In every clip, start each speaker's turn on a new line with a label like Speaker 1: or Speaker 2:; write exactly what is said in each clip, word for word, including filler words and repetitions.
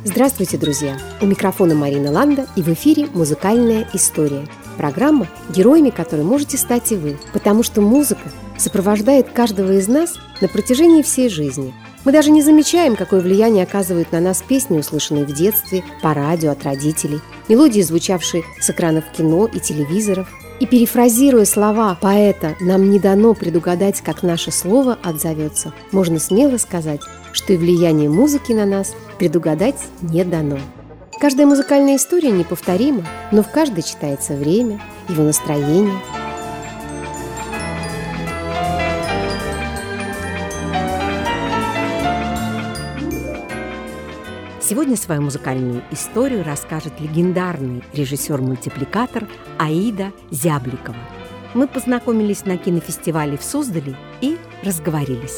Speaker 1: Здравствуйте, друзья! У микрофона Марина Ланда, и в эфире «Музыкальная история». Программа, героями которой можете стать и вы, потому что музыка сопровождает каждого из нас на протяжении всей жизни. Мы даже не замечаем, какое влияние оказывают на нас песни, услышанные в детстве, по радио от родителей, мелодии, звучавшие с экранов кино и телевизоров. И перефразируя слова поэта «нам не дано предугадать, как наше слово отзовется», можно смело сказать, что и влияние музыки на нас предугадать не дано. Каждая музыкальная история неповторима, но в каждой читается время, его настроение. Сегодня свою музыкальную историю расскажет легендарный режиссер-мультипликатор Аида Зябликова. Мы познакомились на кинофестивале в Суздале и разговорились.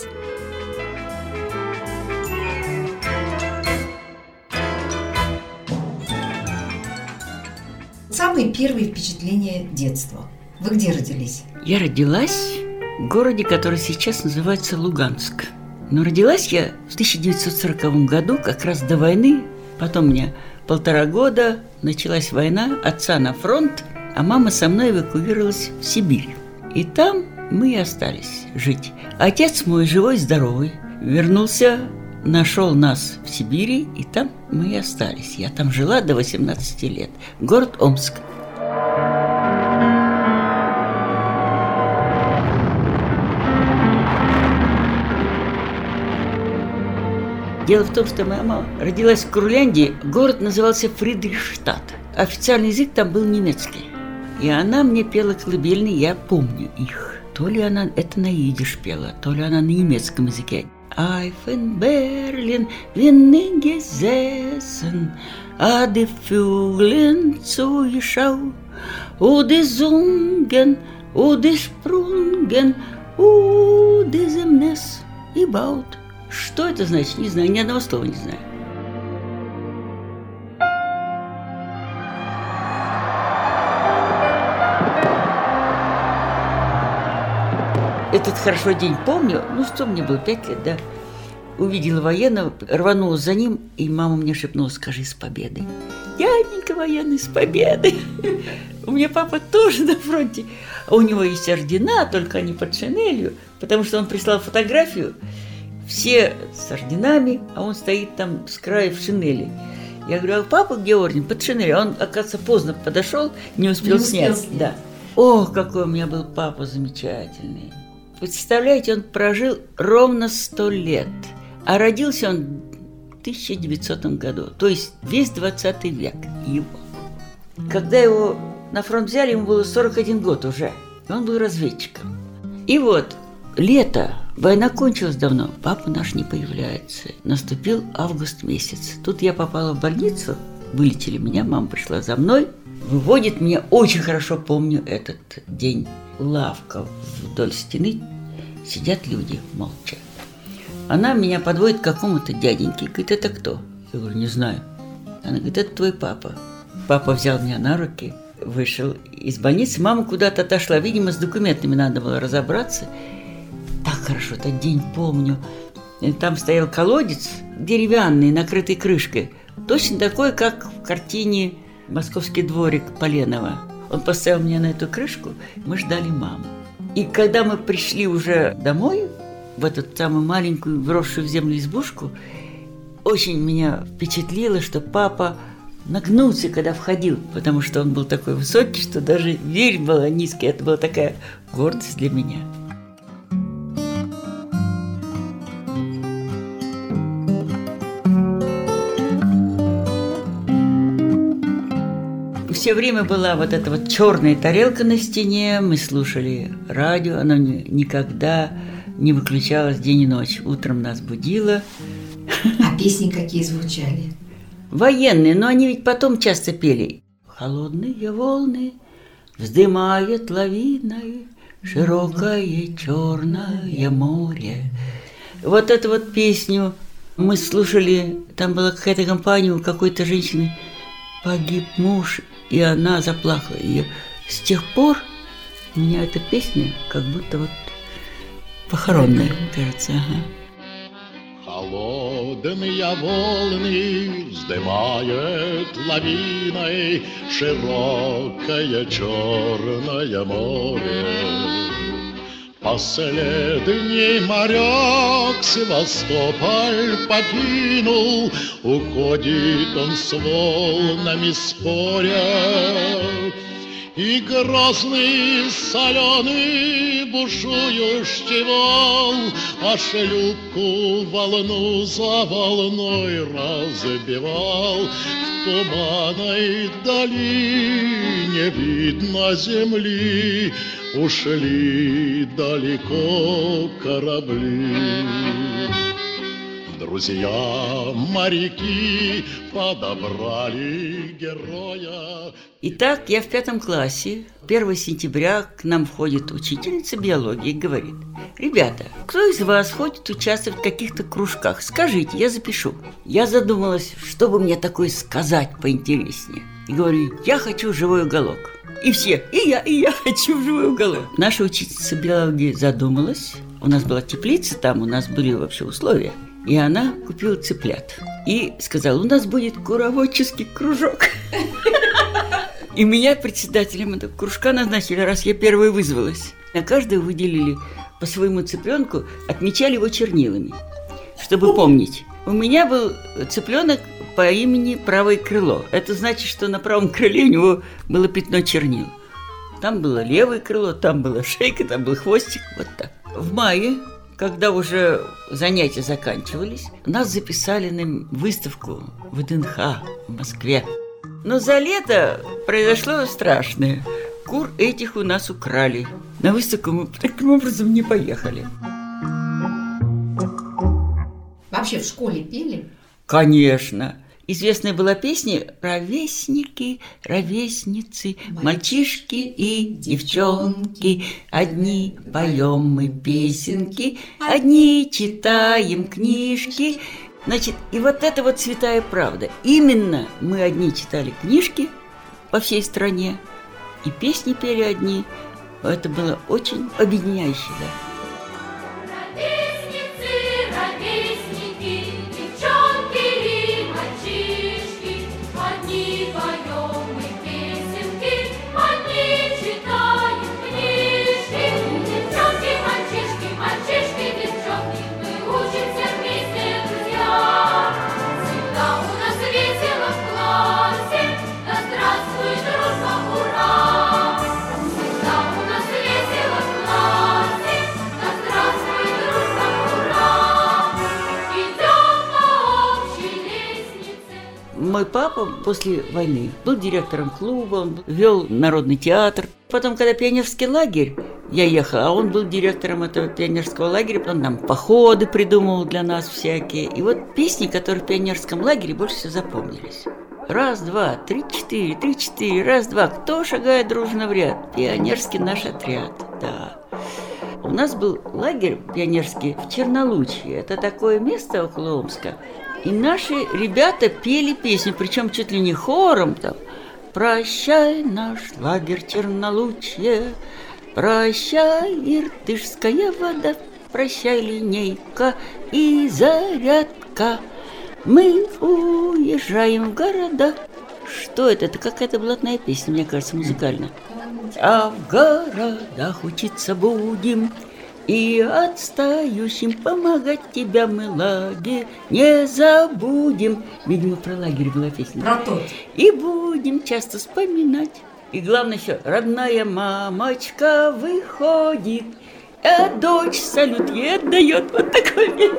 Speaker 2: Самые первые впечатления детства. Вы где родились?
Speaker 3: Я родилась в городе, который сейчас называется Луганск. Но родилась я в тысяча девятьсот сороковом году, как раз до войны. Потом у меня полтора года, началась война, отца на фронт, а мама со мной эвакуировалась в Сибирь. И там мы и остались жить. Отец мой живой, здоровый, вернулся, нашел нас в Сибири, и там мы и остались. Я там жила до восемнадцати лет. Город Омск. Дело в том, что моя мама родилась в Курляндии, город назывался Фридрихштадт. Официальный язык там был немецкий. И она мне пела колыбельные, я помню их. То ли она это на идиш пела, то ли она на немецком языке. «Auf in Berlin bin ich gesessen, a die Vögeln zugeschaut, und die sungen, und die sprungen, und diesem Nest gebaut». Что это значит? Не знаю, ни одного слова не знаю. Этот хорошо день помню, ну что мне было, пять лет, да. Увидела военного, рванула за ним, и мама мне шепнула: «Скажи, с победой». «Дяденька военный, с победой». У меня папа тоже на фронте, а у него есть ордена, только они под шинелью, потому что он прислал фотографию. Все с орденами, а он стоит там с края в шинели. Я говорю: «А папа где орден?» «Под шинелью». Он, оказывается, поздно подошел, не успел, не успел снять. снять. Да. Ох, какой у меня был папа замечательный. Представляете, он прожил ровно сто лет, а родился он в тысяча девятисотом году, то есть весь двадцатый век его. Когда его на фронт взяли, ему было сорок один год уже, он был разведчиком. И вот, лето, война кончилась давно, папа наш не появляется. Наступил август месяц. Тут я попала в больницу, вылечили меня, мама пришла за мной, выводит меня, очень хорошо помню этот день. Лавка вдоль стены, сидят люди молча. Она меня подводит к какому-то дяденьке, говорит: «Это кто?» Я говорю: «Не знаю». Она говорит: «Это твой папа». Папа взял меня на руки, вышел из больницы, мама куда-то отошла, видимо, с документами надо было разобраться. Так хорошо этот день помню. Там стоял колодец деревянный, накрытый крышкой, точно такой, как в картине «Московский дворик» Поленова. Он поставил меня на эту крышку, мы ждали маму. И когда мы пришли уже домой, в эту самую маленькую, вросшую в землю избушку, очень меня впечатлило, что папа нагнулся, когда входил, потому что он был такой высокий, что даже дверь была низкая. Это была такая гордость для меня. Все время была вот эта вот черная тарелка на стене, мы слушали радио, оно никогда не выключалось день и ночь. Утром нас будило.
Speaker 2: А песни какие звучали?
Speaker 3: Военные, но они ведь потом часто пели. «Холодные волны вздымает лавиной широкое черное море». Вот эту вот песню мы слушали, там была какая-то компания у какой-то женщины, погиб муж, и она заплакала. И с тех пор у меня эта песня как будто вот похоронная, кажется. Ага.
Speaker 4: Холодные волны вздымает лавиной широкое черное море. Последний моряк Севастополь покинул, уходит он с волнами споря. И грозный соленый бушующий вал, а шлюпку волну за волной разбивал. В туманной долине видно земли, ушли далеко корабли. Друзья моряки подобрали героя.
Speaker 3: Итак, я в пятом классе. первого сентября к нам входит учительница биологии и говорит: ребята, кто из вас хочет участвовать в каких-то кружках? Скажите, я запишу. Я задумалась, что бы мне такое сказать поинтереснее. И говорю: я хочу живой уголок. И все, и я, и я хочу в живой уголок. Наша учительница биологии задумалась. У нас была теплица, там у нас были вообще условия. И она купила цыплят. И сказала: у нас будет куроводческий кружок. И меня председателем этого кружка назначили, раз я первой вызвалась. На каждого выделили по своему цыпленку, отмечали его чернилами, чтобы помнить. У меня был цыпленок по имени Правое крыло. Это значит, что на правом крыле у него было пятно чернил. Там было левое крыло, там была шейка, там был хвостик. Вот так. В мае, когда уже занятия заканчивались, нас записали на выставку в ВДНХ в Москве. Но за лето произошло страшное. Кур этих у нас украли. На выставку мы таким образом не поехали.
Speaker 2: Вообще в школе пели?
Speaker 3: Конечно. Известная была песня «Ровесники, ровесницы, мальчишки и девчонки, одни поем мы песенки, одни читаем книжки». Значит, и вот это вот святая правда. Именно мы одни читали книжки по всей стране, и песни пели одни. Это было очень объединяюще, да. Мой папа после войны был директором клуба, он вел народный театр. Потом, когда пионерский лагерь, я ехала, а он был директором этого пионерского лагеря, он нам походы придумывал для нас всякие. И вот песни, которые в пионерском лагере больше всего запомнились. Раз, два, три, четыре, три, четыре, раз, два. Кто шагает дружно в ряд? Пионерский наш отряд, да. У нас был лагерь пионерский в Чернолучье. Это такое место около Омска. И наши ребята пели песню, причем чуть ли не хором там. «Прощай, наш лагерь Чернолучье, прощай, Иртышская вода, прощай, линейка и зарядка. Мы уезжаем в города». Что это? Это какая-то блатная песня, мне кажется, музыкальная. «А в городах учиться будем, и отстающим помогать тебя мы, лагерь, не забудем». Видимо, про лагерь была песня.
Speaker 2: Про тот.
Speaker 3: «И будем часто вспоминать». И главное еще, родная мамочка выходит, а дочь салют ей отдает. Вот такой песня.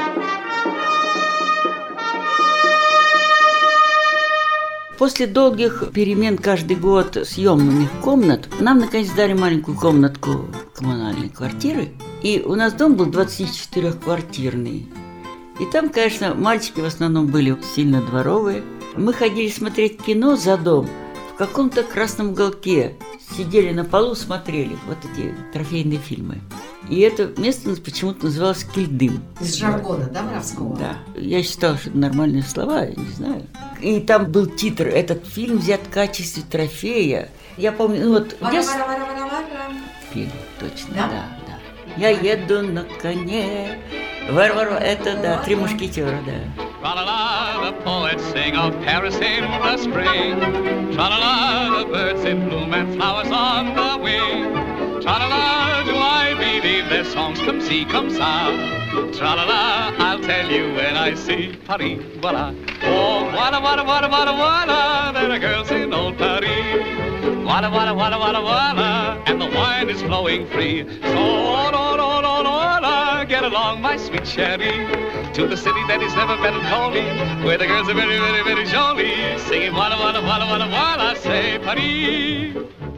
Speaker 3: После долгих перемен каждый год съемных комнат нам наконец дали маленькую комнатку коммунальной квартиры. И у нас дом был двадцатичетырёхквартирный. И там, конечно, мальчики в основном были сильно дворовые. Мы ходили смотреть кино за дом в каком-то красном уголке. Сидели на полу, смотрели вот эти трофейные фильмы. И это место почему-то называлось Кильдым.
Speaker 2: Из жаргона, да, воровского?
Speaker 3: Да. Я считала, что это нормальные слова, я не знаю. И там был титр, этот фильм взят в качестве трофея. Я помню, ну вот...
Speaker 2: Вара, вара, вара, вара, вара.
Speaker 3: Пели, точно,
Speaker 2: Да?
Speaker 3: да, да. Я еду на коне Варвар, это, да, три мушкетера, да.
Speaker 5: Tra-la-la, the poets sing of Paris in the spring. Tra-la-la, the birds in bloom and flowers on the wing. Tra-la-la, do I believe their songs come see, come sound. Tra-la-la, I'll tell you when I see Paris, voila. Oh, voila, voila, voila, voila, voila, there are girls in old Paris. Voila, voila, voila, voila, voila, and the wine is flowing free. So, on, on, on, on, on, get along, my sweet cherry, to the city that is never better calling, where the girls are very, very, very jolly, singing voila, voila, voila, voila, voila, say Paris.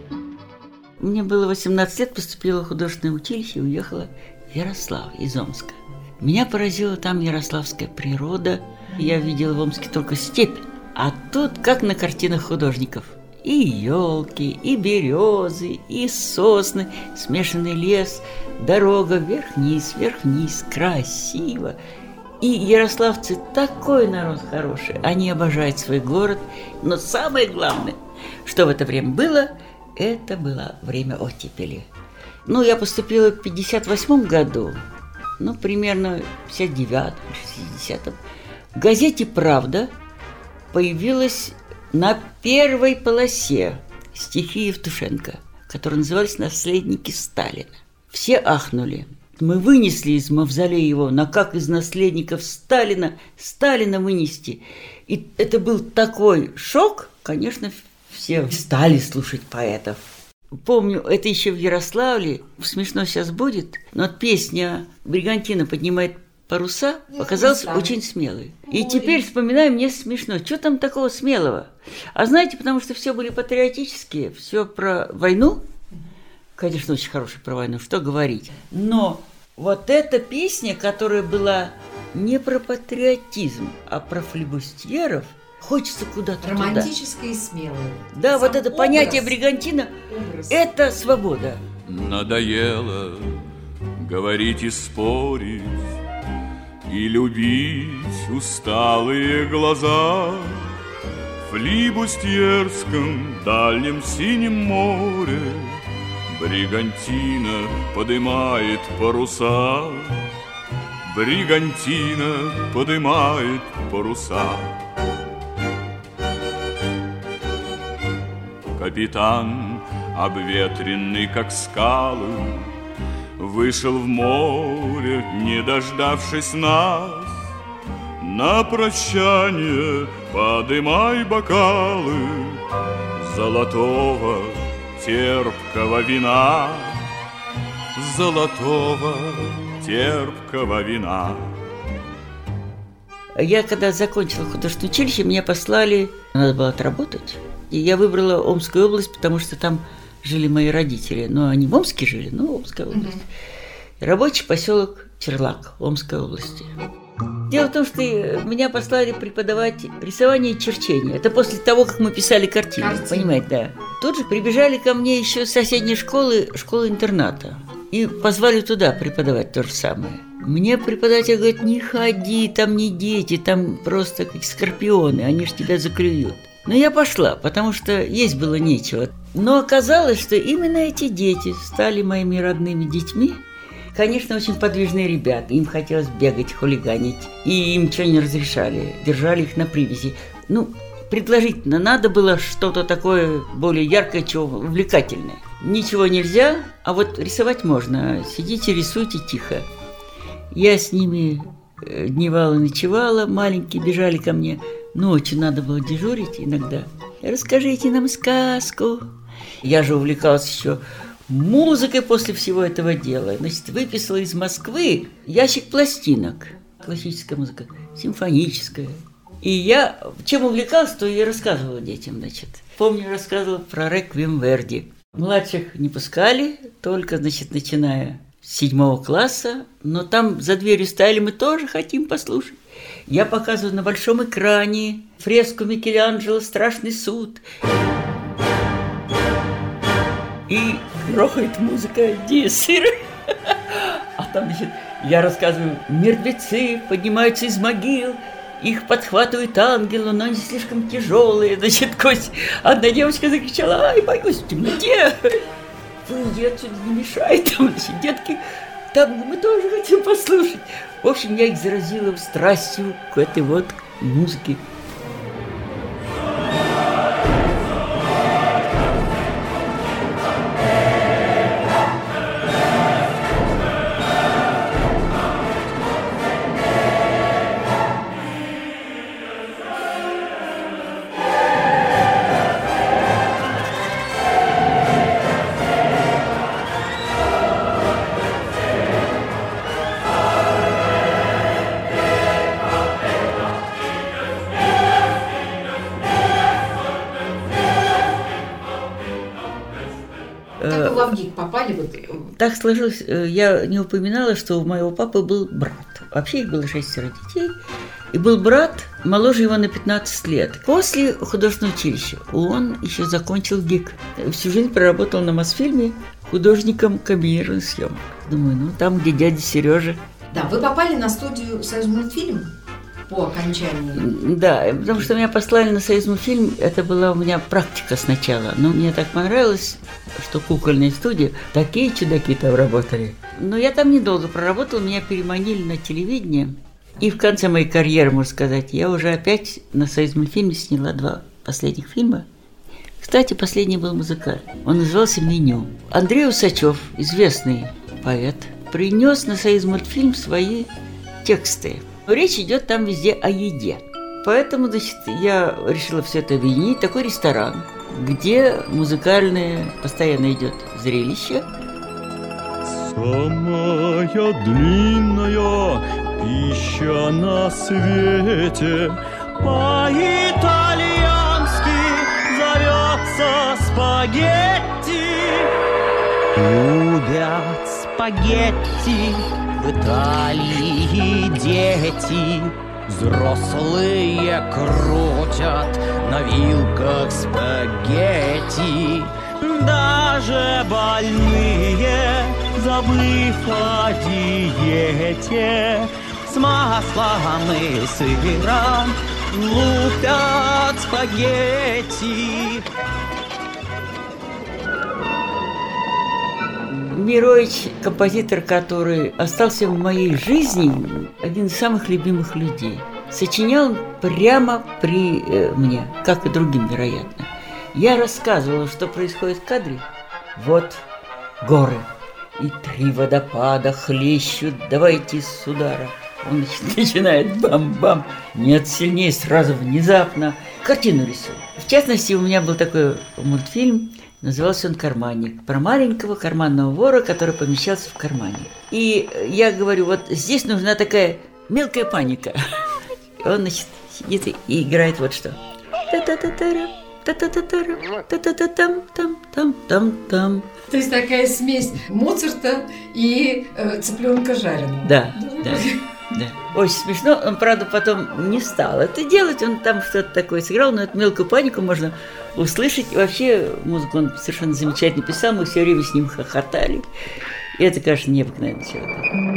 Speaker 3: Мне было восемнадцать лет, поступила в художественное училище и уехала в Ярославль из Омска. Меня поразила там ярославская природа. Я видела в Омске только степь, а тут как на картинах художников. И елки, и березы, и сосны, смешанный лес, дорога вверх-вниз, вверх-вниз, красиво. И ярославцы такой народ хороший, они обожают свой город. Но самое главное, что в это время было, это было время оттепели. Ну, я поступила в пятьдесят восьмом году, ну, примерно в пятьдесят девятом, шестидесятом. В газете «Правда» появилась на первой полосе стихи Евтушенко, которые назывались «Наследники Сталина». Все ахнули. Мы вынесли из мавзолея его, но как из наследников Сталина, Сталина вынести? И это был такой шок, конечно, все стали слушать поэтов. Помню, это еще в Ярославле, смешно сейчас будет, но песня «Бригантина поднимает паруса» показалась очень смелой. И теперь вспоминаю, мне смешно. Что там такого смелого? А знаете, потому что все были патриотические, все про войну. Конечно, очень хорошая про войну, что говорить. Но вот эта песня, которая была не про патриотизм, а про флибустьеров, хочется куда-то туда.
Speaker 2: Романтическое и смелое.
Speaker 3: Да,
Speaker 2: Сам
Speaker 3: вот это
Speaker 2: образ,
Speaker 3: понятие бригантина
Speaker 2: образ.
Speaker 3: – это свобода.
Speaker 6: Надоело говорить и спорить, и любить усталые глаза. В флибустьерском дальнем синем море бригантина подымает паруса. Бригантина подымает паруса. Капитан, обветренный как скалы, вышел в море, не дождавшись нас. На прощание подымай бокалы золотого терпкого вина, золотого терпкого вина.
Speaker 3: Я когда закончила художественное училище, меня послали, надо было отработать. И я выбрала Омскую область, потому что там жили мои родители. Ну, они в Омске жили, но Омская область. Mm-hmm. Рабочий поселок Черлак, Омской области. Дело в том, что меня послали преподавать рисование и черчение. Это после того, как мы писали картины, Картин. Понимаете, да. Тут же прибежали ко мне еще с соседней школы, школы-интерната. И позвали туда преподавать то же самое. Мне преподаватель говорит: не ходи, там не дети, там просто как скорпионы, они же тебя заклюют. Но я пошла, потому что есть было нечего. Но оказалось, что именно эти дети стали моими родными детьми. Конечно, очень подвижные ребята, им хотелось бегать, хулиганить, и им ничего не разрешали, держали их на привязи. Ну, предположительно, надо было что-то такое более яркое, чего увлекательное. Ничего нельзя, а вот рисовать можно. Сидите, рисуйте тихо. Я с ними дневала, ночевала, маленькие бежали ко мне. Ночью надо было дежурить иногда. Расскажите нам сказку. Я же увлекалась еще музыкой после всего этого дела. Значит, выписала из Москвы ящик пластинок. Классическая музыка, симфоническая. И я чем увлекалась, то и рассказывала детям, значит. Помню, рассказывала про реквием Верди. Младших не пускали, только, значит, начиная с седьмого класса. Но там за дверью стояли, мы тоже хотим послушать. Я показываю на большом экране фреску Микеланджело «Страшный суд». И грохает музыка Диссер. А там, значит, я рассказываю: мертвецы поднимаются из могил, их подхватывает ангел, но они слишком тяжелые. Значит, Кость, одна девочка закричала: ай, боюсь в темноте. Выйди отсюда, не мешай. Там, значит, детки там мы тоже хотим послушать. В общем, я их заразила страстью к этой вот музыке.
Speaker 2: Как вы в ВГИК попали? Вот?
Speaker 3: Так сложилось, я не упоминала, что у моего папы был брат. Вообще их было шестеро детей. И был брат, моложе его на пятнадцать лет. После художественного училища он еще закончил ГИК. Всю жизнь проработал на Мосфильме художником комбинированных съемок. Думаю, ну там, где дядя Сережа.
Speaker 2: Да, вы попали на студию «Союзмультфильм» по окончании.
Speaker 3: Да, потому что меня послали на «Союзмультфильм». Это была у меня практика сначала. Но мне так понравилось, что кукольная студия, такие чудаки там работали. Но я там недолго проработала, меня переманили на телевидение. И в конце моей карьеры, можно сказать, я уже опять на «Союзмультфильме» сняла два последних фильма. Кстати, последний был музыкальный. Он назывался «Меню». Андрей Усачев, известный поэт, принес на «Союзмультфильм» свои тексты. Речь идет там везде о еде. Поэтому, значит, я решила все это объединить. Такой ресторан, где музыкальное постоянно идет зрелище.
Speaker 7: Самая длинная пища на свете по-итальянски зовется спагетти. Любят спагетти в Италии дети, взрослые крутят на вилках спагетти. Даже больные, забыв о диете, с маслом и сыром лупят спагетти.
Speaker 3: Мирович, композитор, который остался в моей жизни, один из самых любимых людей. Сочинял прямо при э, мне, как и другим, вероятно. Я рассказывала, что происходит в кадре. Вот горы, и три водопада хлещут, давайте с удара. Он начинает бам-бам, нет, сильнее, сразу, внезапно. Картину рисую. В частности, у меня был такой мультфильм, назывался он «Карманник», про маленького карманного вора, который помещался в кармане. И я говорю, вот здесь нужна такая мелкая паника. Он, значит, сидит и играет вот что. Та-та-та-та-ра, та-та-та-та-ра, та-та-та-там-там-там-там-там.
Speaker 2: То есть такая смесь Моцарта и э, цыпленка жареного.
Speaker 3: Да, да, да. Очень смешно. Он, правда, потом не стал это делать. Он там что-то такое сыграл, но эту мелкую панику можно услышать. И вообще музыку он совершенно замечательно писал. Мы все время с ним хохотали. И это, конечно, необыкновенный человек.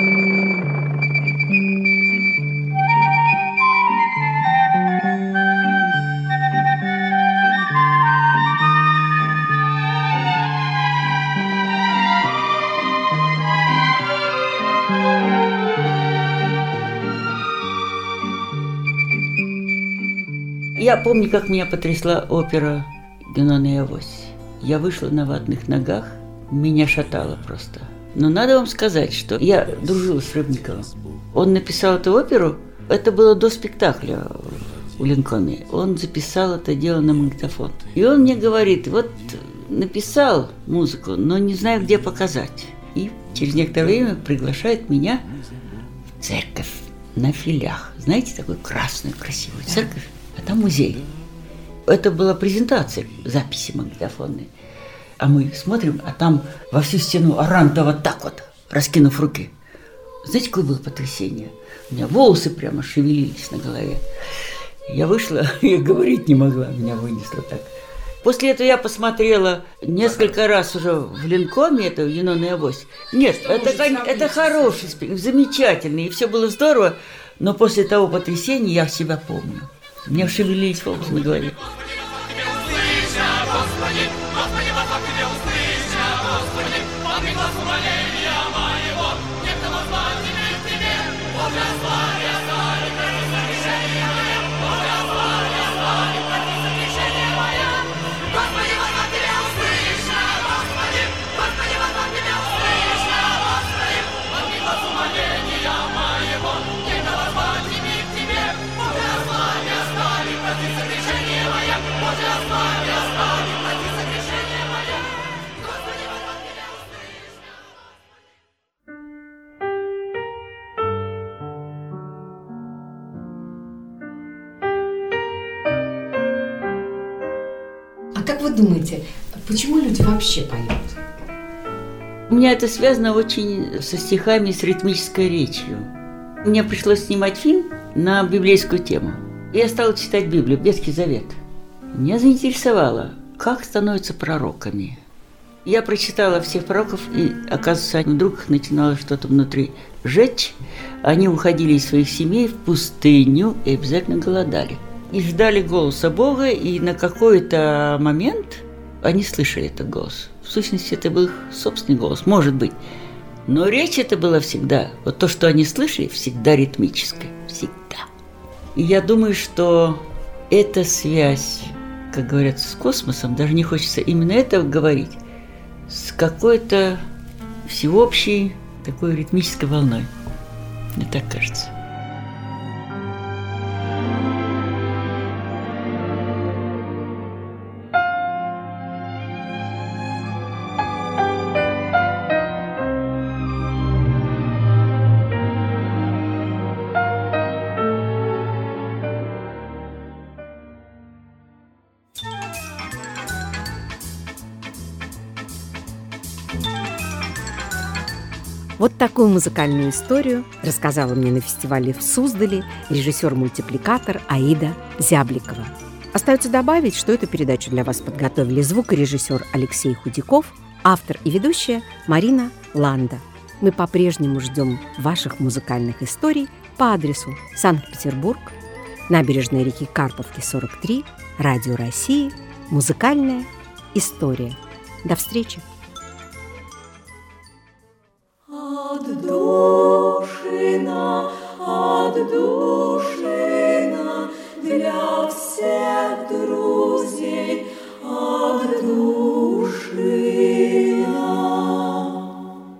Speaker 3: Я помню, как меня потрясла опера «Юнона и Авось». Я вышла на ватных ногах, меня шатало просто. Но надо вам сказать, что я дружила с Рыбниковым. Он написал эту оперу, это было до спектакля у Линкольна. Он записал это дело на магнитофон. И он мне говорит, вот написал музыку, но не знаю, где показать. И через некоторое время приглашает меня в церковь на Филях. Знаете, такую красную, красивую церковь. А там музей. Это была презентация, записи магнитофонные. А мы смотрим, а там во всю стену Аранта вот так вот, раскинув руки. Знаете, какое было потрясение? У меня волосы прямо шевелились на голове. Я вышла, я говорить не могла, меня вынесло так. После этого я посмотрела несколько раз уже в Ленкоме, это «Юнона и Авось». Нет, это, это хороший спектакль, замечательный, и все было здорово, но после того потрясения я себя помню. У меня шевелились волосы на голове.
Speaker 5: Господи,
Speaker 2: Как вы думаете, почему люди вообще поют?
Speaker 3: У меня это связано очень со стихами, с ритмической речью. Мне пришлось снимать фильм на библейскую тему. Я стала читать Библию, Ветхий Завет. Меня заинтересовало, как становятся пророками. Я прочитала всех пророков, и, оказывается, они вдруг начинало что-то внутри жечь. Они уходили из своих семей в пустыню и обязательно голодали. И ждали голоса Бога, и на какой-то момент они слышали этот голос. В сущности, это был их собственный голос, может быть. Но речь это была всегда, вот то, что они слышали, всегда ритмическая, всегда. И я думаю, что эта связь, как говорят, с космосом, даже не хочется именно этого говорить, с какой-то всеобщей такой ритмической волной. Мне так кажется.
Speaker 1: Вот такую музыкальную историю рассказала мне на фестивале в Суздале режиссер-мультипликатор Аида Зябликова. Остается добавить, что эту передачу для вас подготовили звукорежиссер Алексей Худяков, автор и ведущая Марина Ланда. Мы по-прежнему ждем ваших музыкальных историй по адресу Санкт-Петербург, набережная реки Карповки, сорок три, Радио России, музыкальная история. До встречи!
Speaker 8: Отдушина, отдушина для всех друзей, отдушина.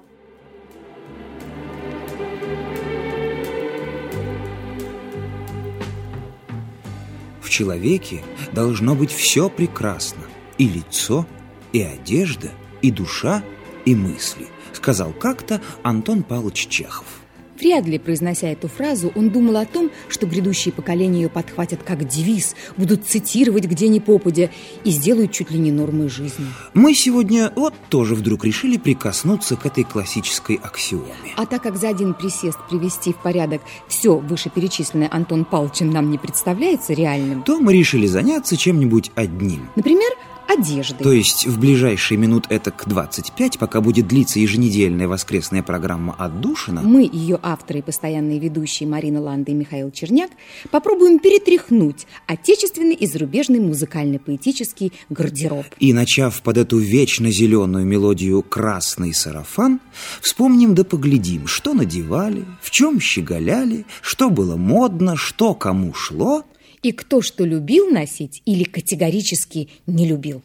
Speaker 9: В человеке должно быть все прекрасно: и лицо, и одежда, и душа, и мысли, сказал как-то Антон Павлович Чехов.
Speaker 10: Вряд ли, произнося эту фразу, он думал о том, что грядущие поколения ее подхватят как девиз, будут цитировать где ни попадя и сделают чуть ли не нормой жизни.
Speaker 9: Мы сегодня вот тоже вдруг решили прикоснуться к этой классической аксиоме.
Speaker 10: А так как за один присест привести в порядок все вышеперечисленное Антон Павловичем нам не представляется реальным,
Speaker 9: то мы решили заняться чем-нибудь одним.
Speaker 10: Например, одеждой.
Speaker 9: То есть в ближайшие минут этак двадцать пять, пока будет длиться еженедельная воскресная программа «Отдушина»,
Speaker 10: мы, ее авторы и постоянные ведущие Марина Ланда и Михаил Черняк, попробуем перетряхнуть отечественный и зарубежный музыкально-поэтический гардероб.
Speaker 9: И, начав под эту вечно зеленую мелодию «Красный сарафан», вспомним да поглядим, что надевали, в чем щеголяли, что было модно, что кому шло.
Speaker 10: И кто что любил носить или категорически не любил.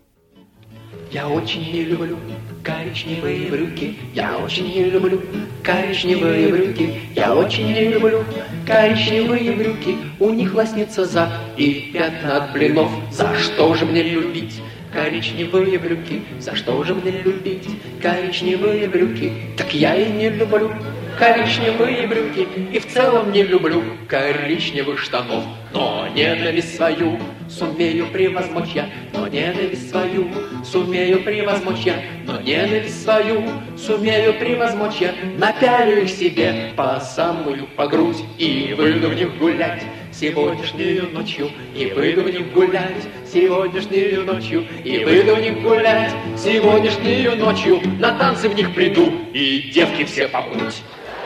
Speaker 11: Я очень не люблю коричневые брюки, я очень не люблю коричневые брюки, я очень не люблю коричневые брюки, у них лоснится зад и пятна от блинов. За что же мне любить коричневые брюки? За что же мне любить коричневые брюки? Так я и не люблю коричневые брюки, и в целом не люблю коричневых штанов. Но ненависть свою сумею превозмочь я, но ненависть свою сумею превозмочь я, но ненависть свою сумею превозмочь я. Напялю их себе по самую по грудь и выйду в них гулять сегодняшнюю ночью, и выйду в них гулять сегодняшнюю ночью, и выйду в них гулять сегодняшнюю ночью. На танцы в них приду, и девки все побудь.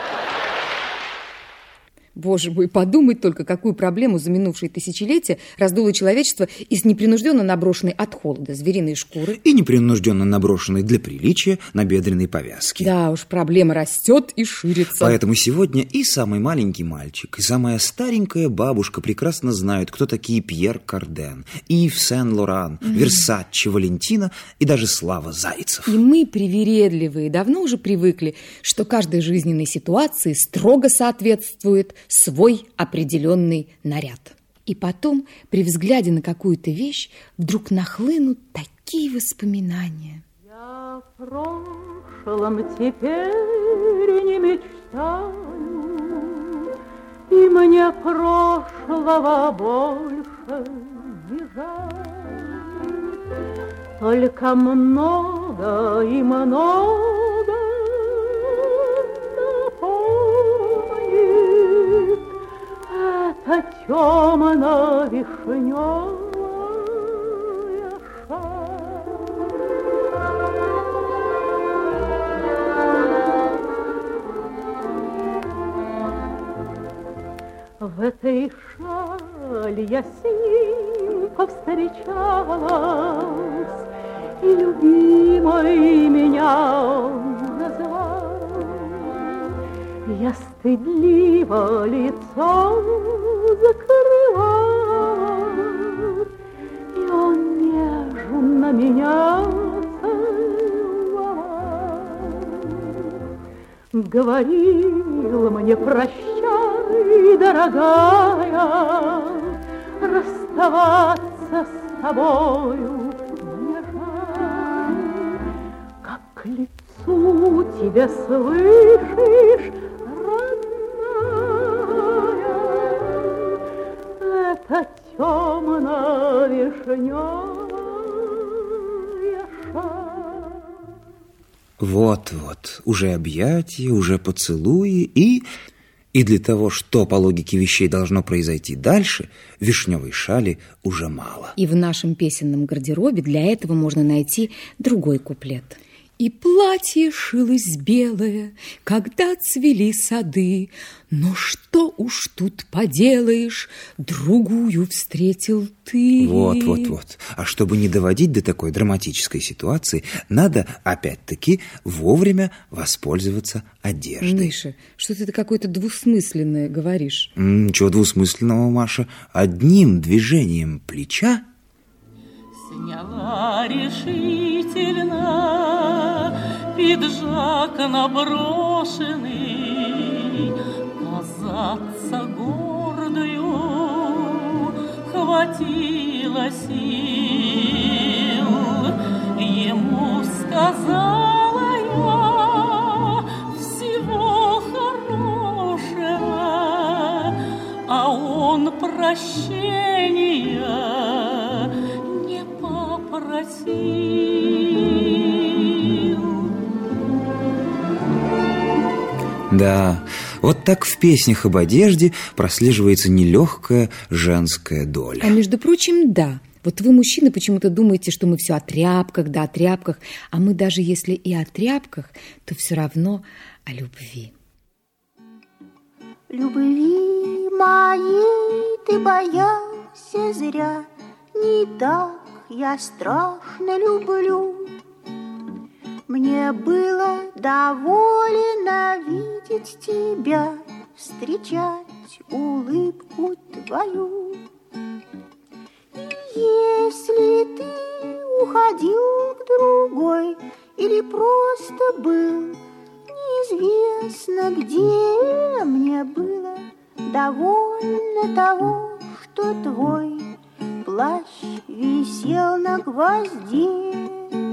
Speaker 10: Боже мой, подумать только, какую проблему за минувшие тысячелетия раздуло человечество из непринужденно наброшенной от холода звериной шкуры
Speaker 9: и непринужденно наброшенной для приличия набедренной повязки.
Speaker 10: Да уж, проблема растет и ширится.
Speaker 9: Поэтому сегодня и самый маленький мальчик, и самая старенькая бабушка прекрасно знают, кто такие Пьер Карден, Ив Сен-Лоран, mm-hmm. Версаче, Валентина и даже Слава Зайцев.
Speaker 10: И мы, привередливые, давно уже привыкли, что каждой жизненной ситуации строго соответствует свой определенный наряд. И потом, при взгляде на какую-то вещь, вдруг нахлынут такие воспоминания.
Speaker 8: Я в прошлом теперь не мечтаю, и мне прошлого больше не жаль. Только много и много напомнит эта темно-вишневая шаль. В этой шали я с ним повстречалась, и любимой меня он назвал. Я стыдливо лицо закрывала, и он нежно меня целовал. Говорил мне: прощай, дорогая, расставаться с тобою мне жаль. Как к лицу тебе, слышишь, родная, это темно-вишневая шаль.
Speaker 9: Вот-вот, уже объятия, уже поцелуи и... И для того, что по логике вещей должно произойти дальше, вишневой шали уже мало.
Speaker 10: И в нашем песенном гардеробе для этого можно найти другой куплет. И платье шилось белое, когда цвели сады, но что уж тут поделаешь, другую встретил ты.
Speaker 9: Вот, вот, вот. А чтобы не доводить до такой драматической ситуации, надо, опять-таки, вовремя воспользоваться одеждой.
Speaker 10: Миша, что-то ты какое-то двусмысленное говоришь.
Speaker 9: Ничего двусмысленного, Маша. Одним движением плеча
Speaker 12: сняла решительно пиджак наброшенный, казаться гордою хватило сил. Ему сказала я всего хорошего, а он прощения не попросил.
Speaker 9: Да, вот так в песнях об одежде прослеживается нелегкая женская доля.
Speaker 10: А между прочим, да. Вот вы, мужчины, почему-то думаете, что мы все о тряпках, да о тряпках, а мы даже если и о тряпках, то все равно о любви.
Speaker 13: Любви моей ты боялся зря, не так я страшно люблю. Мне было довольно видеть тебя, встречать улыбку твою. И если ты уходил к другой или просто был неизвестно где, мне было довольно того, что твой плащ висел на гвозде.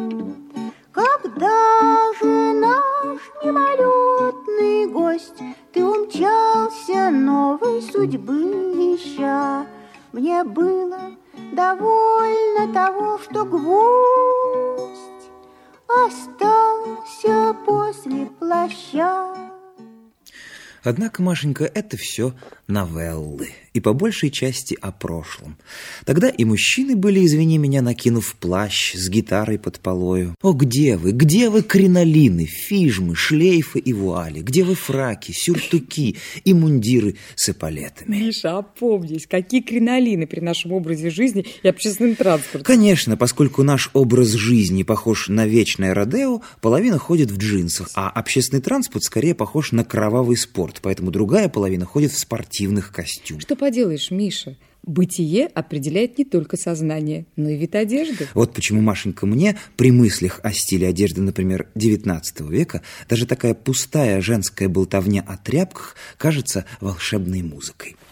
Speaker 13: Когда же наш мимолетный гость, ты умчался новой судьбы ища, мне было довольно того, что гвоздь остался после плаща.
Speaker 9: Однако, Машенька, это все новеллы, и по большей части о прошлом. Тогда и мужчины были, извини меня, накинув плащ с гитарой под полою. О, где вы, где вы кринолины, фижмы, шлейфы и вуали? Где вы фраки, сюртуки и мундиры с эполетами?
Speaker 10: Миша, опомнись, какие кринолины при нашем образе жизни и общественном транспорте?
Speaker 9: Конечно, поскольку наш образ жизни похож на вечное родео, половина ходит в джинсах, а общественный транспорт скорее похож на кровавый спорт, поэтому другая половина ходит в спортивных костюмах.
Speaker 10: Что поделаешь, Миша? Бытие определяет не только сознание, но и вид одежды.
Speaker 9: Вот почему, Машенька, мне при мыслях о стиле одежды, например, девятнадцатого века, даже такая пустая женская болтовня о тряпках кажется волшебной музыкой.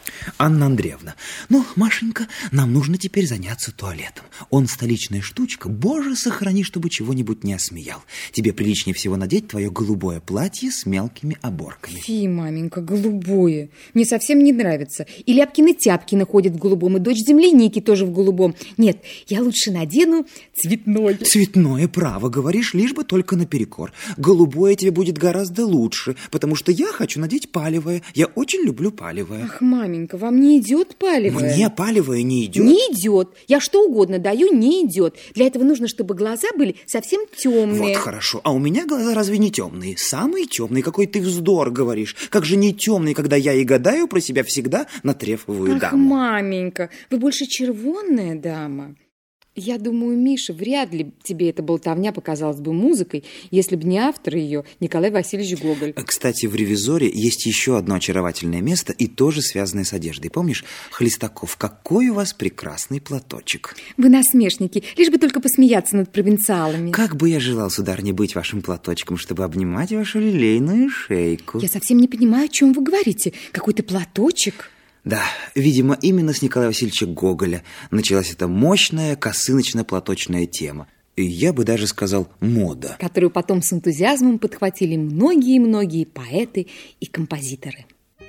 Speaker 9: Анна Андреевна, ну, Машенька, нам нужно теперь заняться туалетом. Он столичная штучка, боже, сохрани, чтобы чего-нибудь не осмеял. Тебе приличнее всего надеть твое голубое платье с мелкими оборками.
Speaker 10: Фи, маменька, голубое. Мне совсем не нравится. И Ляпкины-Тяпкины ходят в голубом, и дочь земляники тоже в голубом. Нет, я лучше надену цветное.
Speaker 9: Цветное, право, говоришь, лишь бы только наперекор. Голубое тебе будет гораздо лучше, потому что я хочу надеть палевое. Я очень люблю палевое.
Speaker 10: Ах, маменька, вам не идет палевое?
Speaker 9: Мне палевое не идет.
Speaker 10: Не идет. Я что угодно даю, не идет. Для этого нужно, чтобы глаза были совсем темные.
Speaker 9: Вот хорошо. А у меня глаза разве не темные? Самые темные. Какой ты вздор говоришь. Как же не темные, когда я и гадаю про себя всегда на трефовую
Speaker 10: Ах,
Speaker 9: даму.
Speaker 10: маменька, вы больше червонная дама. Я думаю, Миша, вряд ли тебе эта болтовня показалась бы музыкой, если бы не автор ее, Николай Васильевич Гоголь.
Speaker 9: Кстати, в «Ревизоре» есть еще одно очаровательное место, и тоже связанное с одеждой. Помнишь, Хлестаков, какой у вас прекрасный платочек.
Speaker 10: Вы насмешники, лишь бы только посмеяться над провинциалами.
Speaker 9: Как бы я желал, сударыня, быть вашим платочком, чтобы обнимать вашу лилейную шейку.
Speaker 10: Я совсем не понимаю, о чем вы говорите. Какой-то платочек?
Speaker 9: Да, видимо, именно с Николая Васильевича Гоголя началась эта мощная косыночно-платочная тема. И я бы даже сказал, мода.
Speaker 10: Которую потом с энтузиазмом подхватили многие-многие поэты и композиторы.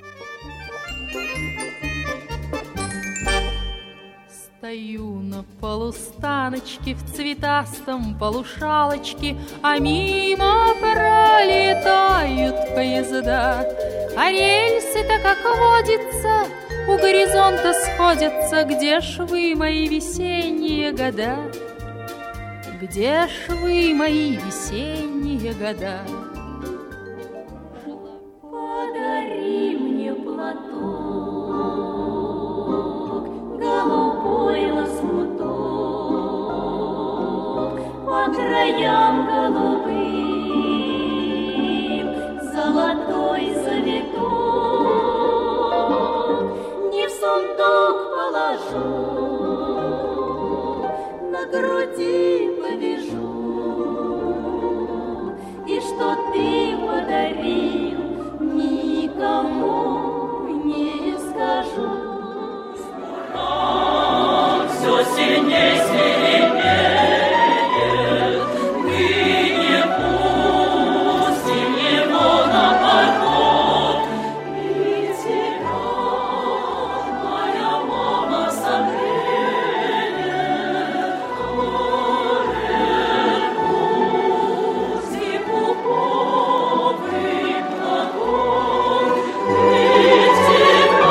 Speaker 12: Стою на полустаночке в цветастом полушалочке, а мимо пролетают поезда. А рельсы-то, как водится, у горизонта сходятся. Где ж вы, мои весенние года? Где ж вы, мои весенние года? Подари мне платок, голубой лоскуток, по краям голубым, золотой завиток. Не в сундук положу, на груди повяжу, и что ты подарил, никому не скажу. Все сильней свирепеет, мы не пустим его на порог. И тебя моя мама согреет, горелку, зимуковый платок. И тебя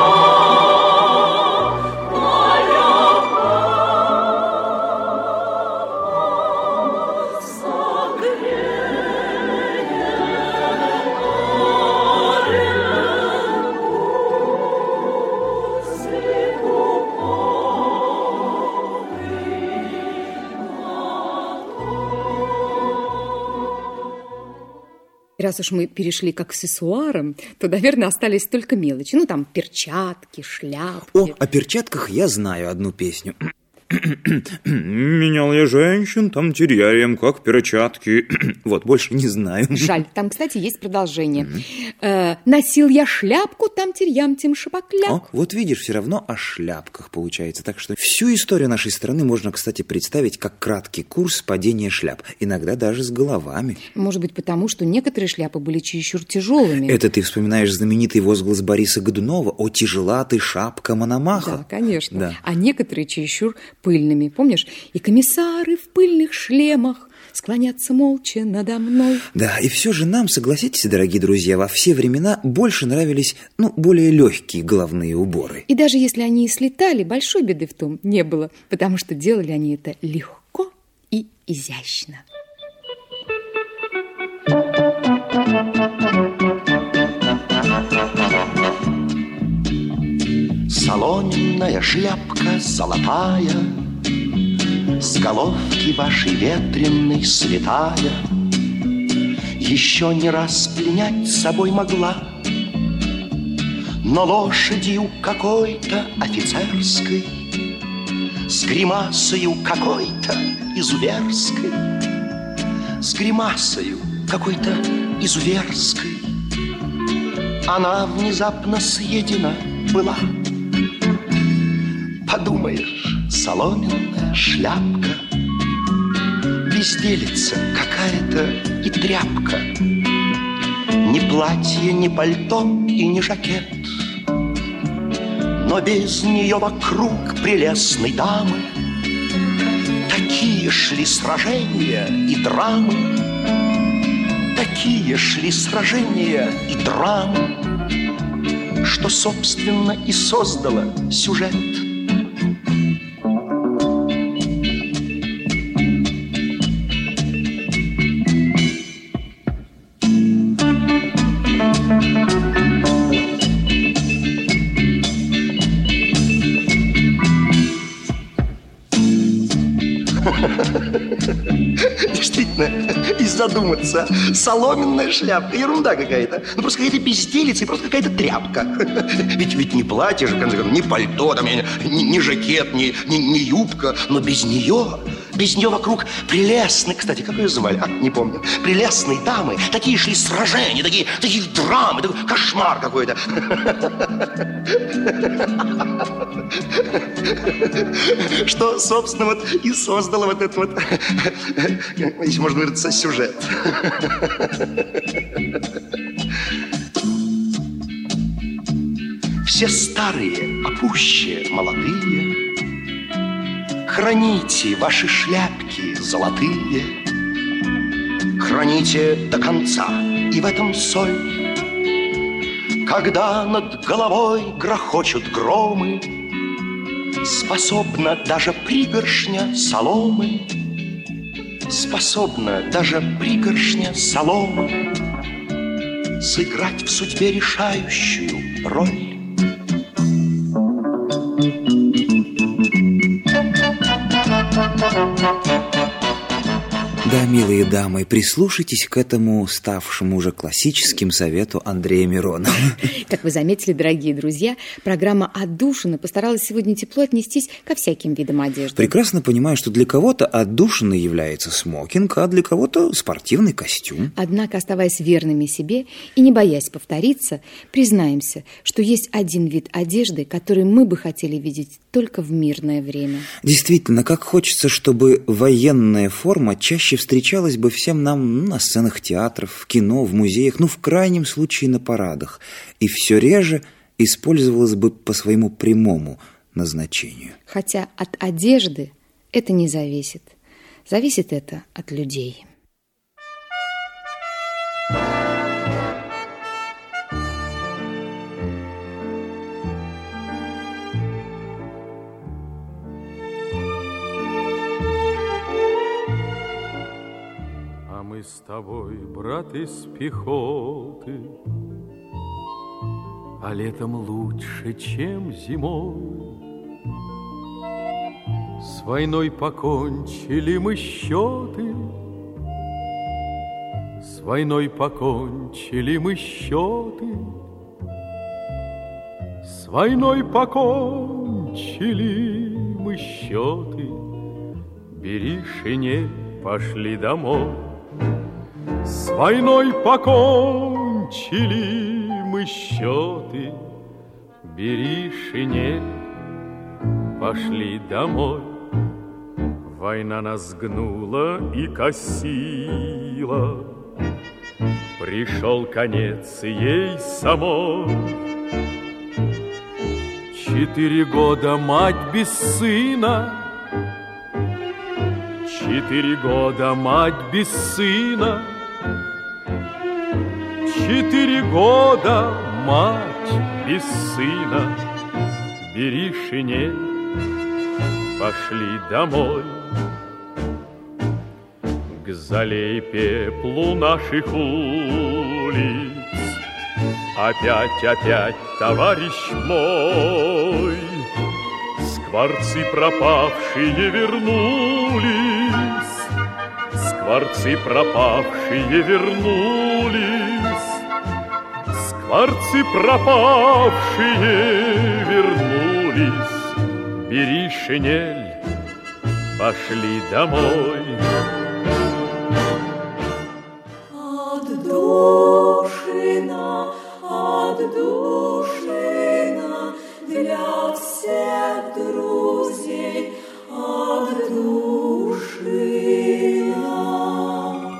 Speaker 10: Раз уж мы перешли к аксессуарам, то, наверное, остались только мелочи. Ну, там, перчатки, шляпки.
Speaker 9: О, о перчатках я знаю одну песню. Менял я женщин, там теряем, как перчатки. Вот, больше не знаю.
Speaker 10: Жаль, там, кстати, есть продолжение. Э, носил я шляпку, там терьям, тем шапокляк.
Speaker 9: О, вот видишь, все равно о шляпках получается. Так что всю историю нашей страны можно, кстати, представить как краткий курс падения шляп. Иногда даже с головами.
Speaker 10: Может быть, потому что некоторые шляпы были чересчур тяжелыми.
Speaker 9: Это ты вспоминаешь знаменитый возглас Бориса Годунова: «О, тяжела ты, шапка Мономаха».
Speaker 10: Да, конечно.
Speaker 9: Да.
Speaker 10: А некоторые чересчур пыльными, помнишь? И комиссары в пыльных шлемах склонятся молча надо мной.
Speaker 9: Да, и все же нам, согласитесь, дорогие друзья, во все времена больше нравились, ну, более легкие головные уборы.
Speaker 10: И даже если они и слетали, большой беды в том не было, потому что делали они это легко и изящно.
Speaker 11: Соломенная шляпка золотая, с головки вашей ветреной слетая, еще не раз пленять собой могла, но лошадью какой-то офицерской, с гримасою какой-то изуверской, с гримасою какой-то изуверской, она внезапно съедена была. Подумаешь, соломенная шляпка, безделица какая-то и тряпка. Ни платье, ни пальто и ни жакет, но без нее вокруг прелестной дамы такие шли сражения и драмы, такие шли сражения и драмы, что, собственно, и создало сюжет. Действительно, и задуматься. Соломенная шляпка, ерунда какая-то. Ну, просто какая-то безделица и просто какая-то тряпка. Ведь, ведь не платье же, в конце концов, не пальто, там, не, не жакет, не, не, не юбка. Но без нее, без нее вокруг прелестные, кстати, как ее звали? А, не помню. Прелестные дамы. Такие шли сражения, такие, такие драмы, такой кошмар какой-то. Что, собственно, вот и создало вот этот вот, если можно выразиться, сюжет. Все старые, а пуще молодые, храните ваши шляпки золотые, храните до конца, и в этом соль. Когда над головой грохочут громы, способна даже пригоршня соломы, способна даже пригоршня соломы сыграть в судьбе решающую роль.
Speaker 9: Да, милые дамы, прислушайтесь к этому ставшему уже классическим совету Андрея Миронова.
Speaker 10: Как вы заметили, дорогие друзья, программа «Отдушина» постаралась сегодня тепло отнестись ко всяким видам одежды.
Speaker 9: Прекрасно понимаю, что для кого-то отдушиной является смокинг, а для кого-то спортивный костюм.
Speaker 10: Однако, оставаясь верными себе и не боясь повториться, признаемся, что есть один вид одежды, который мы бы хотели видеть только в мирное время.
Speaker 9: Действительно, как хочется, чтобы военная форма чаще встречалась бы всем нам на сценах театров, в кино, в музеях, ну, в крайнем случае, на парадах, и все реже использовалась бы по своему прямому назначению.
Speaker 10: Хотя от одежды это не зависит. Зависит это от людей.
Speaker 14: Мы с тобой, брат, из пехоты, а летом лучше, чем зимой. С войной покончили мы счеты, с войной покончили мы счеты, с войной покончили мы счеты. Бери шинель, пошли домой. С войной покончили мы счеты, бери шинель, пошли домой. Война нас гнула и косила, пришел конец ей самой. Четыре года мать без сына, четыре года мать без сына, четыре года мать без сына. Бери шинель, пошли домой. К зале и пеплу наших улиц опять, опять, товарищ мой, скворцы пропавшие вернулись, скворцы пропавшие вернулись, скворцы пропавшие вернулись. Бери шинель, пошли домой.
Speaker 15: Отдушина, отдушина,
Speaker 8: для всех друзей от души нам.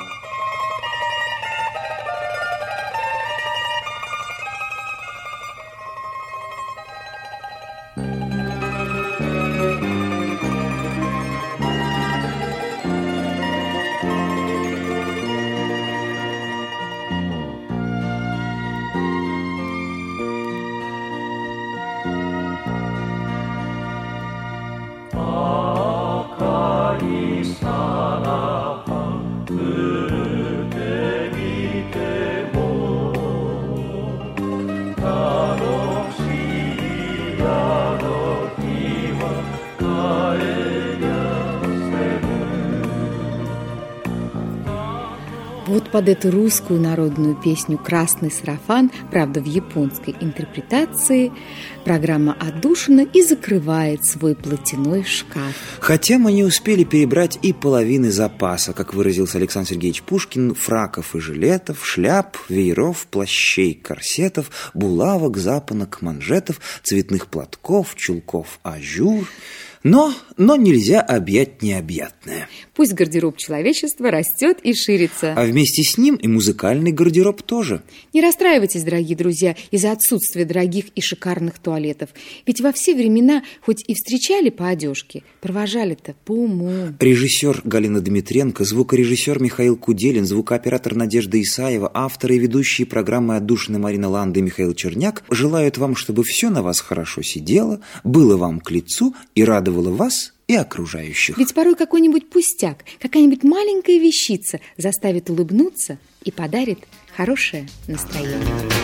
Speaker 10: Вот под эту русскую народную песню «Красный сарафан», правда, в японской интерпретации, программа «Отдушина» и закрывает свой платяной шкаф.
Speaker 9: Хотя мы не успели перебрать и половины запаса, как выразился Александр Сергеевич Пушкин, фраков и жилетов, шляп, вееров, плащей, корсетов, булавок, запонок, манжетов, цветных платков, чулков, ажур. Но, но нельзя объять необъятное.
Speaker 10: Пусть гардероб человечества растет и ширится.
Speaker 9: А вместе с ним и музыкальный гардероб тоже.
Speaker 10: Не расстраивайтесь, дорогие друзья, из-за отсутствия дорогих и шикарных туалетов. Ведь во все времена, хоть и встречали по одежке, провожали-то по уму.
Speaker 9: Режиссер Галина Дмитренко, звукорежиссер Михаил Куделин, звукооператор Надежда Исаева, авторы и ведущие программы «Отдушина» Марина Ланда и Михаил Черняк желают вам, чтобы все на вас хорошо сидело, было вам к лицу и радовало вас и окружающих.
Speaker 10: Ведь порой какой-нибудь пустяк, какая-нибудь маленькая вещица заставит улыбнуться и подарит хорошее настроение.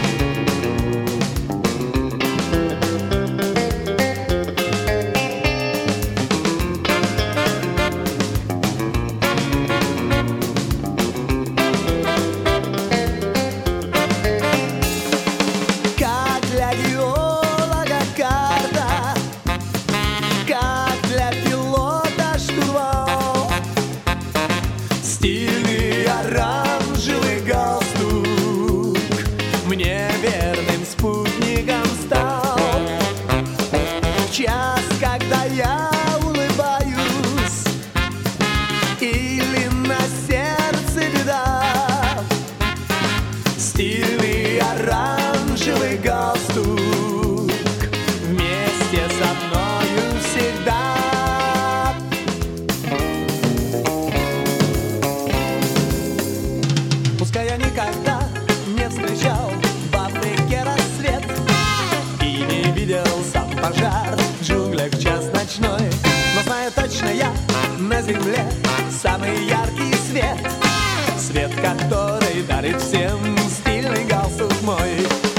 Speaker 15: На земле самый яркий свет, свет, который дарит всем стильный галстук мой.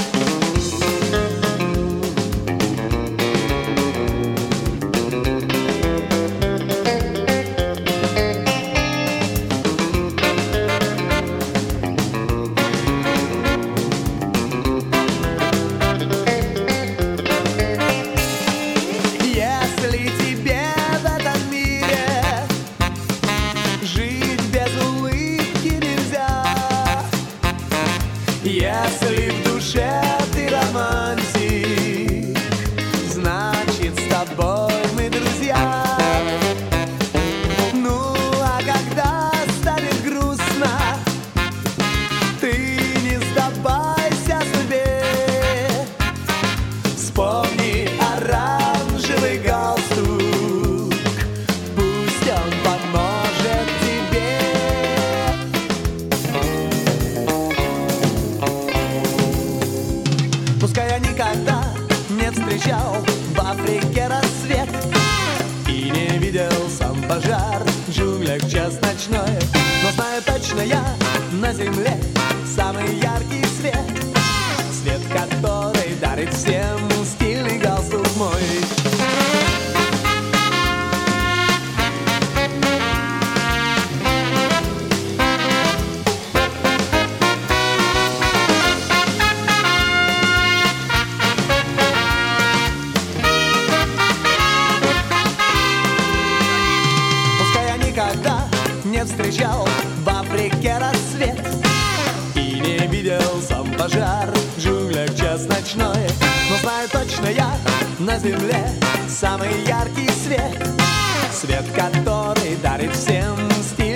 Speaker 15: Если в душе ты романтик, значит с тобой мы друзья. Ну а когда станет грустно, ты не сдавайся судьбе. Вспомни оранжевый галстук, пусть он поможет тебе. Пускай я никогда не встречал в Африке рассвет и не видел сам пожар в джунглях час ночной, но знаю точно я на земле самый яркий свет, свет, который дарит всем стильный галстук мой. Не встречал в Африке рассвет и не видел сам пожар в джунглях час ночной, Но знаю точно я, на земле самый яркий свет, свет, который дарит всем стиль